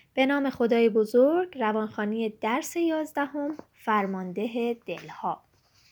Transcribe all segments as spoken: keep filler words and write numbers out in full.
به نام خدای بزرگ. روانخوانی درس یازدهم، فرمانده دلها.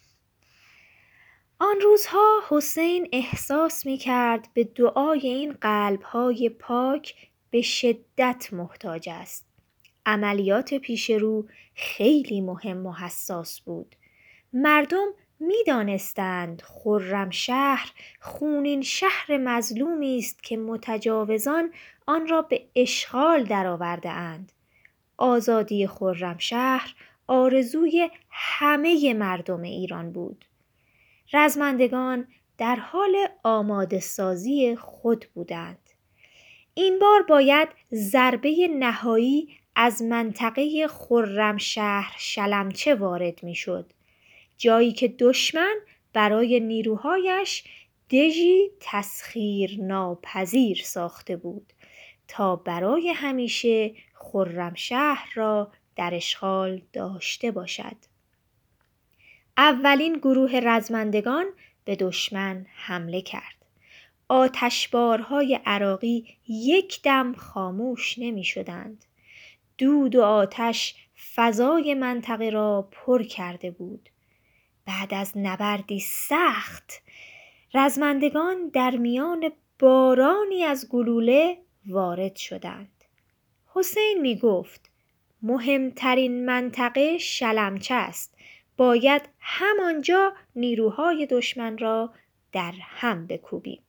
آن روزها حسین احساس می کرد به دعای این قلب‌های پاک به شدت محتاج است. عملیات پیش رو خیلی مهم و حساس بود. مردم می دانستند خرمشهر خونین شهر مظلومی است که متجاوزان آن را به اشغال درآورده اند. آزادی خرمشهر آرزوی همه مردم ایران بود. رزمندگان در حال آماده سازی خود بودند. این بار باید ضربه نهایی از منطقه خرمشهر شلمچه وارد می شد. جایی که دشمن برای نیروهایش دژی تسخیر ناپذیر ساخته بود تا برای همیشه خرمشهر را در اشغال داشته باشد. اولین گروه رزمندگان به دشمن حمله کرد. آتشبارهای عراقی یک دم خاموش نمی شدند. دود و آتش فضای منطقه را پر کرده بود. بعد از نبردی سخت، رزمندگان در میان بارانی از گلوله وارد شدند. حسین می گفت مهمترین منطقه شلمچه است. باید همانجا نیروهای دشمن را در هم بکوبیم.